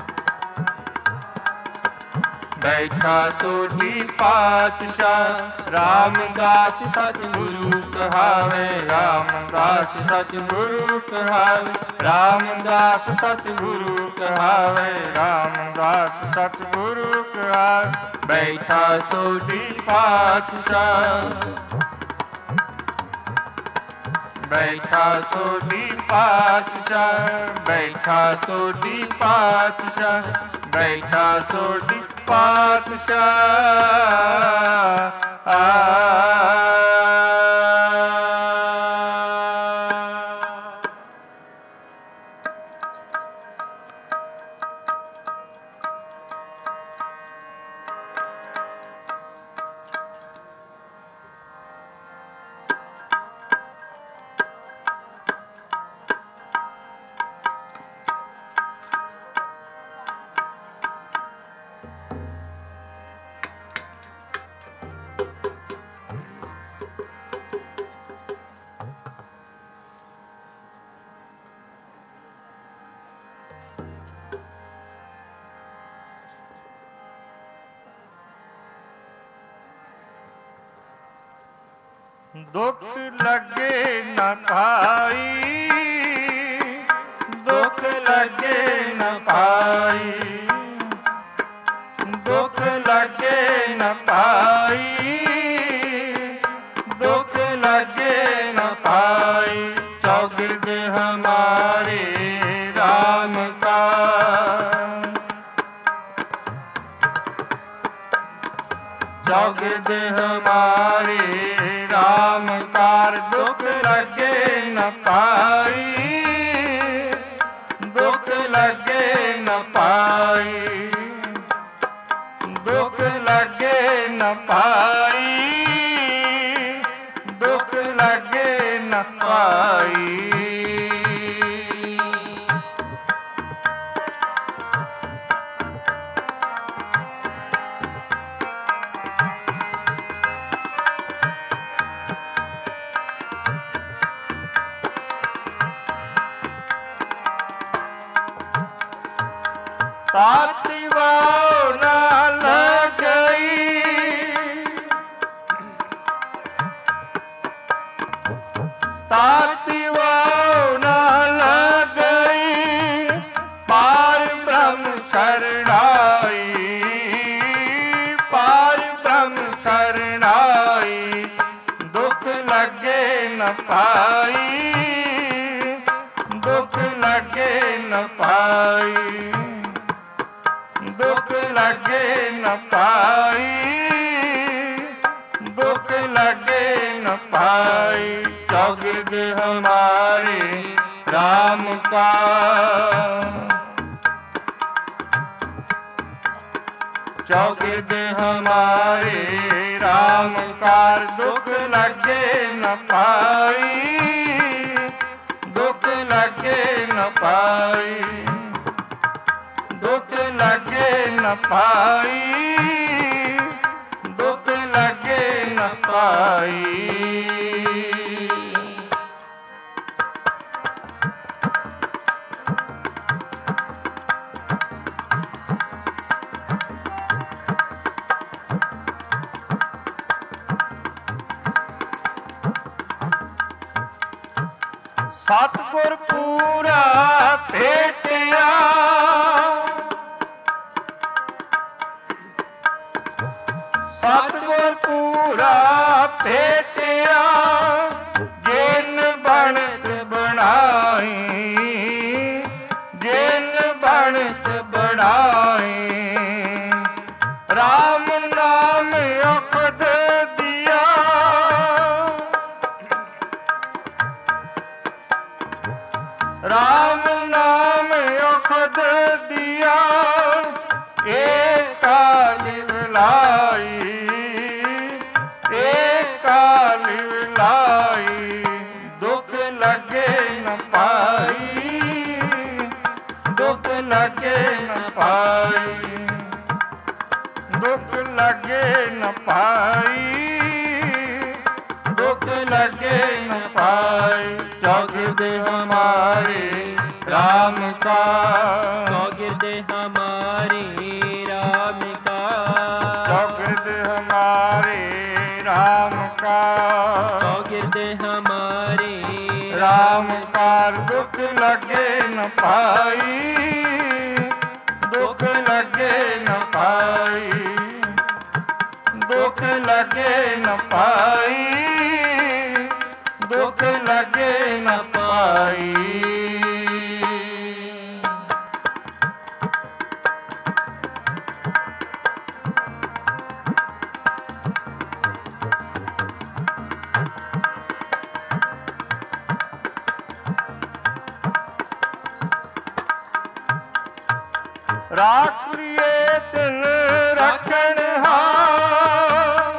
Speaker 1: ਬੈਠਾ ਸੋਢੀ ਪਾਤਸ਼ਾਹ। ਰਾਮਦਾਸ ਸਤਿਗੁਰੂ ਕਹਾਵੇ, ਰਾਮਦਾਸ ਸਤਿਗੁਰੂ ਕਹਾਵੇ, ਰਾਮਦਾਸ ਸਤਿਗੁਰੂ ਕਹਾਵੇ, ਰਾਮਦਾਸ ਸਤਿਗੁਰੂ ਕਹਾਵੇ। ਬੈਠਾ ਸੋਢੀ ਪਾਤਸ਼ਾਹ, ਬੈਠਾ ਸੋਢੀ ਪਾਤਸ਼ਾਹ, ਬੈਠਾ ਸੋਢੀ ਪਾਤਸ਼ਾਹ, ਬੈਠਾ ਸੋਢੀ ਪਾਤਸ਼ਾਹ। ਦੁੱਖ ਲੱਗੇ ਨਾ ਭਾਈ, ਦੁੱਖ ਲੱਗੇ ਨਾ ਭਾਈ, ਦੁੱਖ ਲੱਗੇ ਨਾ ਭਾਈ, ਦੁੱਖ ਲੱਗੇ ਨਾ ਭਾਈ। ਚੌਗਿਰਦ ਹਮਾਰੇ ਰਾਮ ਕਾ, ਚੌਗਿਰਦ ਹਮਾਰੇ ਰਾਮ ਕਾਰ। ਦੁੱਖ ਲੱਗੇ ਨਾ ਪਾਈ, ਦੁੱਖ ਲੱਗੇ ਨਾ ਪਾਈ, ਦੁੱਖ ਲੱਗੇ ਨਾ ਪਾਈ, ਦੁੱਖ ਲੱਗੇ ਨਾ ਪਾਈ। ਤਾਤੀ ਵਾਓ ਨਾ ਲਗਈ, ਤਾਤੀ ਵਾਓ ਨਾ ਲਗਈ। ਪਾਰ ਬ੍ਰਹਮ ਸਰਣਾਈ, ਪਾਰ ਬ੍ਰਹਮ ਸਰਣਾਈ। ਦੁੱਖ ਲੱਗੇ ਨਾ ਪਾਈ, ਦੁੱਖ ਲੱਗੇ ਨਾ ਪਾਈ, ਦੁੱਖ ਲੱਗੇ ਨਾ ਪਾਈ, ਦੁੱਖ ਲੱਗੇ ਨਾ ਪਾਈ। ਚੌਗਿਰਦ ਹਮਾਰੇ ਰਾਮ ਕਾ, ਚੌਗਿਰਦ ਹਮਾਰੇ ਰਾਮ ਕਾਰ। ਦੁੱਖ ਲੱਗੇ ਨਾ ਪਾਈ, ਦੁੱਖ ਲੱਗੇ ਨਾ ਪਾਈ, ਦੁੱਖ ਲੱਗੇ ਨਾ ਪਾਈ, ਦੁੱਖ ਲੱਗੇ ਨਾ ਪਾਈ। ਸਤਿਗੁਰ ਪੂਰਾ ਭੇਟਿਆ, ਸਤਿਗੁਰ ਪੂਰਾ ਭੇਟਿਆ। ਰਾਮ ਨਾਮ ਔਖਦ ਦਿਆ, ਏਕਾ ਲਿਵ ਲਾਈ, ਏਕਾ ਲਿਵ ਲਾਈ। ਦੁਖ ਲੱਗੇ ਨ ਪਾਈ, ਦੁਖ ਲੱਗੇ ਨ ਪਾਈ, ਦੁਖ ਲੱਗੇ ਨ ਪਾਈ, ਦੁਖ ਲੱਗੇ ਨ ਪਾਈ। ਚੌਗਿਰਦ ਹਮਾਰੇ ਰਾਮ ਕਾ,
Speaker 2: ਚੌਗਿਰਦ ਹਮਾਰੇ ਰਾਮ ਕਾ,
Speaker 1: ਚੌਗਿਰਦ ਹਮਾਰੇ ਰਾਮ ਕਾ,
Speaker 2: ਚੌਗਿਰਦ ਹਮਾਰੇ
Speaker 1: ਰਾਮ ਕਾ। ਦੁਖ ਲੱਗੇ ਨ ਪਾਈ, ਦੁਖ ਲੱਗੇ ਨ ਪਾਈ, ਦੁਖ ਲੱਗੇ ਨ ਪਾਈ, ਦੁਖ ਲੱਗੇ ਨ ਪਾਈ। ਰਾਖ ਲਿਏ ਤਿਨ ਰੱਖਣ ਹਾਰ,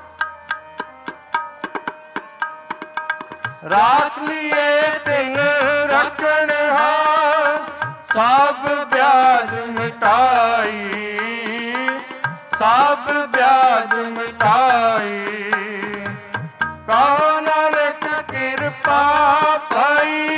Speaker 1: ਰਾਖ ਲਿਏ ਤਿਨ ਰੱਖਣ ਹਾਰ। ਸਭ ਬਿਆਜ ਮਿਟਾਈ, ਸਭ ਬਿਆਜ ਮਿਟਾਈ। ਕਹੋ ਨਾਨਕ ਕਿਰਪਾ ਪਾਈ,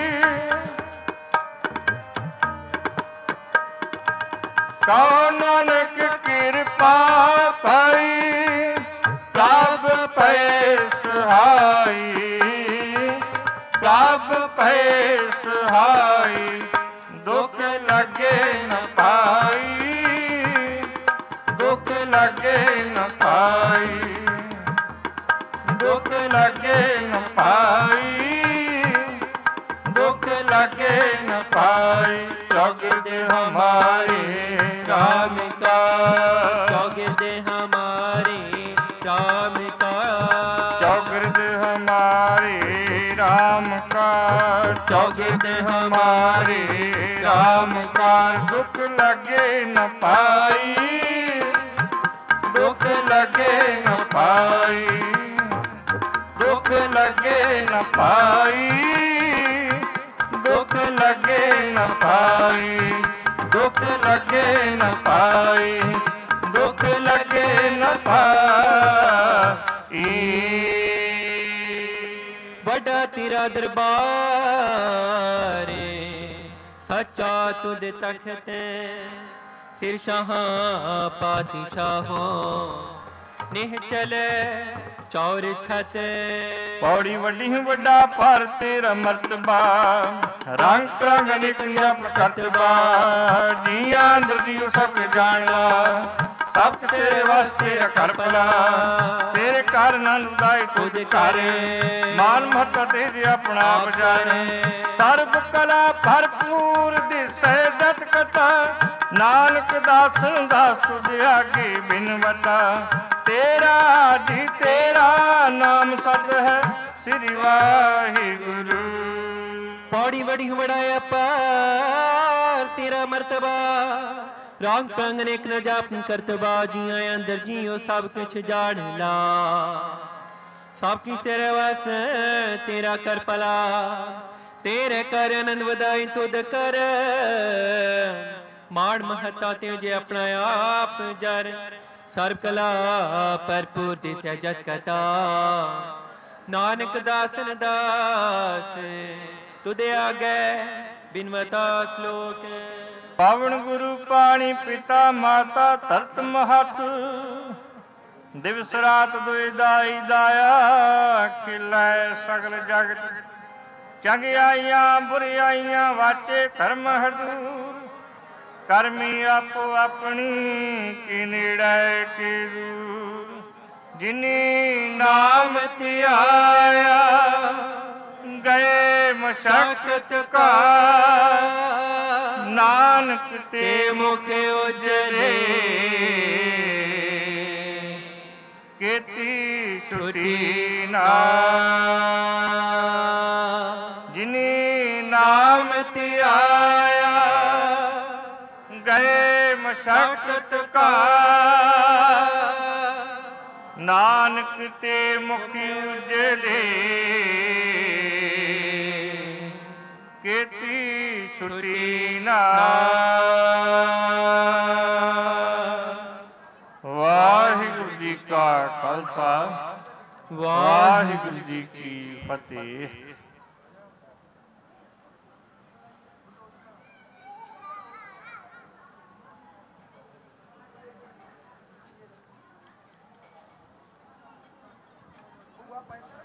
Speaker 1: ਕਹੋ ਨਾਨਕ ਕਿਰਪਾ ਪਾਈ। ਪ੍ਰਭ ਪਏ ਸਹਾਈ, ਪ੍ਰਭ ਪਏ ਸਹਾਈ। ਦੁਖ ਲੱਗੇ ਨ ਪਾਈ, ਦੁਖ ਲੱਗੇ ਨ ਪਾਈ, ਦੁਖ ਲੱਗੇ ਨ ਪਾਈ, ਦੁਖ ਲੱਗੇ ਨ ਪਾਈ। ਚੌਗਿਰਦ ਹਮਾਰੇ ਰਾਮ ਕਾ,
Speaker 2: ਚੌਗਿਰਦ ਹਮਾਰੇ ਰਾਮ ਕਾ,
Speaker 1: ਚੌਗਿਰਦ ਹਮਾਰੇ ਰਾਮ ਕਾ, ਚੌਗਿਰਦ ਹਮਾਰੇ ਰਾਮ ਕਾ। ਦੁਖ ਲੱਗੇ ਨ ਪਾਈ, ਦੁਖ ਲੱਗੇ ਨ ਪਾਈ, ਦੁਖ ਲੱਗੇ ਨ ਪਾਈ, ਦੁਖ ਲੱਗੇ ਨ ਪਾਈ, ਦੁਖ ਲੱਗੇ ਨ ਪਾਈ, ਦੁਖ ਲੱਗੇ ਨ ਪਾਈ।
Speaker 2: ਵੱਡਾ ਤੇਰਾ ਦਰਬਾਰ, ਸੱਚਾ ਤੁਧ ਤਖਤ, ਸਿਰ ਸ਼ਾਹਾਂ ਪਾਤਸ਼ਾਹੋਂ, ਨਿਹ ਚਲੇ ਚੌਰ ਛਤ।
Speaker 1: ਪੌੜੀ ਵੱਡੀ ਵੱਡਾ ਪਰ ਤੇਰਾ ਮਰਤਬਾ, ਰੰਗ ਰੰਗ ਨਿਕ ਜਪ ਕਰਤਬਾ। ਜੀਆਂ ਅੰਦਰ ਜੀਉ ਸਭ ਜਾਣਦਾ, ਸਭ ਤੇਰੇ ਵਾਸਤੇ ਘਰ ਭਲਾ। ਤੇਰੇ ਘਰ ਨੰਦ ਉਦਾਈ ਤੁਧ ਘਰ, ਮਾਨ ਮਹੱਤਾ ਤੇਰੇ ਆਪਣਾ ਬਜਾਰੇ। ਸਰਬ ਕਲਾ ਭਰਪੂਰ ਦਿਸੈ ਦਤ ਕਥਾ, ਨਾਨਕ ਦਾਸਨ ਦਾਸ ਤੁਝ ਆਗੇ ਬਿਨਵਤਾ। ਤੇਰਾ ਜੀ ਤੇਰਾ ਨਾਮ ਸਤ ਹੈ, ਸ੍ਰੀ ਵਾਹਿਗੁਰੂ।
Speaker 2: ਪੌੜੀ ਵੜੀ ਵੜਾਇਆ ਪਾਰ ਤੇਰਾ ਮਰਤਬਾ, ਰੰਗ ਪੰਗ ਨੇਕ ਨ ਜਾਪਨ ਕਰਤਬਾ। ਜੀਆਂ ਅੰਦਰ ਜੀਓ ਸਭ ਕੁਛ ਜਾਣ ਲਾ, ਸਭ ਕੁਛ ਤੇਰੇ ਵਾਸਤੇ ਤੇਰਾ ਕਰ ਭਲਾ। ਤੇਰੇ ਕਰ ਆਨੰਦ ਵਧਾਈ ਤੁਧ ਕਰ, ਮਾਣ ਮਹੱਤਾ ਤੇ ਜੇ ਆਪਣਾ ਆਪ ਜਰ। ਸਰਬ ਕਲਾ ਭਰਪੂਰ ਦਿਸੈ ਜਤ ਕਥਾ, ਨਾਨਕ ਦਾਸਨ ਦਾਸ ਤੁਧੇ ਆਗੇ ਬਿਨਵਤਾ ਸ਼ਲੋਕ।
Speaker 1: ਪਾਵਨ ਗੁਰੂ ਪਾਣੀ ਪਿਤਾ ਮਾਤਾ ਧਰਤ ਮਹਤ, ਦਿਵਸ ਰਾਤ ਦੁਇ ਦਾਈ ਦਾਇਆ। ਖਿਲਾਏ ਸਗਲ ਜਗਤ ਚੰਗਿਆਈਆਂ ਬੁਰਿਆਈਆਂ, ਵਾਚੇ ਧਰਮ ਹਦੂਰ। ਕਰਮੀ ਆਪੋ ਆਪਣੀ ਕੀ ਨੇੜੇ ਕੀ ਦੂਰ। ਜਿਨੀ ਨਾਮ ਧਿਆਇਆ ਗਏ ਮਸ਼ਕਤ ਕਾ, ਨਾਨਕ ਤੇ ਮੁਖ ਉਜਰੇ ਕੀਤੀ ਛੁਟੀ ਨਾ। ਜਿਨੀ ਨਾਮ ਧਿਆਇਆ ਗਏ ਮਸ਼ਕਤ ਕਾ ਨਾਨਕ ਤੇ ਮੁਖੀ ਉਜਲੇ ਕੀਤੀ ਛੁਟੀ ਨਾ। ਵਾਹਿਗੁਰੂ ਜੀ ਕਾ ਖਾਲਸਾ ਵਾਹਿਗੁਰੂ ਜੀ ਕੀ ਫਤਿਹ।
Speaker 3: पैसा